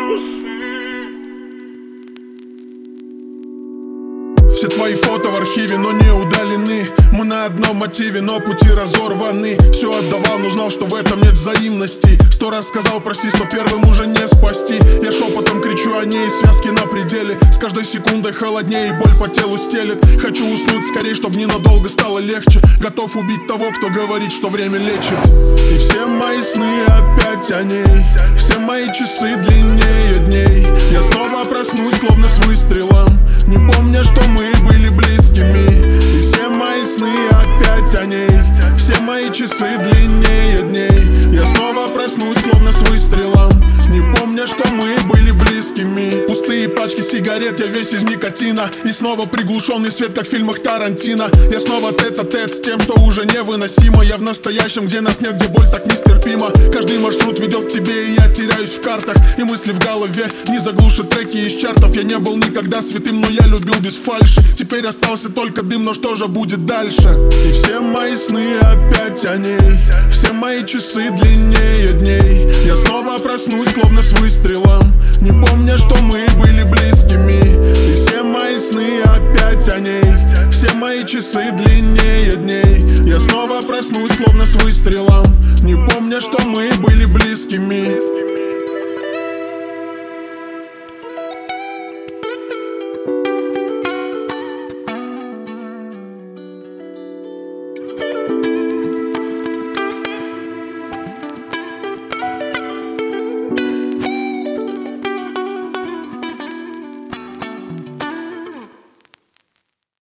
Все твои фото в архиве, но не удалены. Мы на одном мотиве, но пути разорваны. Все отдавал, но знал, что в этом нет взаимности. 100 раз сказал прости, 101-м уже не спасти. Я шепотом кричу о ней, связки на пределе. С каждой секундой холоднее и боль по телу стелет. Хочу уснуть скорее, чтобы ненадолго стало легче. Готов убить того, кто говорит, что время лечит. И все мои сны опять о ней. Все мои часы длиннее дней. Я снова проснусь, словно с выстрелом, не помня, что мы были близкими. И все мои сны опять о ней. Все мои часы длиннее дней. Я снова проснусь, словно с выстрелом, не помня, что мы были близкими. Пустые пачки сигарет, я весь из никотина. И снова приглушенный свет, как в фильмах Тарантино. Я снова тет-а-тет с тем, что уже невыносимо. Я в настоящем, где нас нет, где боль так нестерпима. Каждый маршрут ведет к тебе, и я теряюсь в картах. И мысли в голове не заглушат треки из чартов. Я не был никогда святым, но я любил без фальши. Теперь остался только дым, но что же будет дальше? И все мои сны опять о ней. Все мои часы длиннее дней. Я снова проснусь, словно с выстрелом, не помня, что мы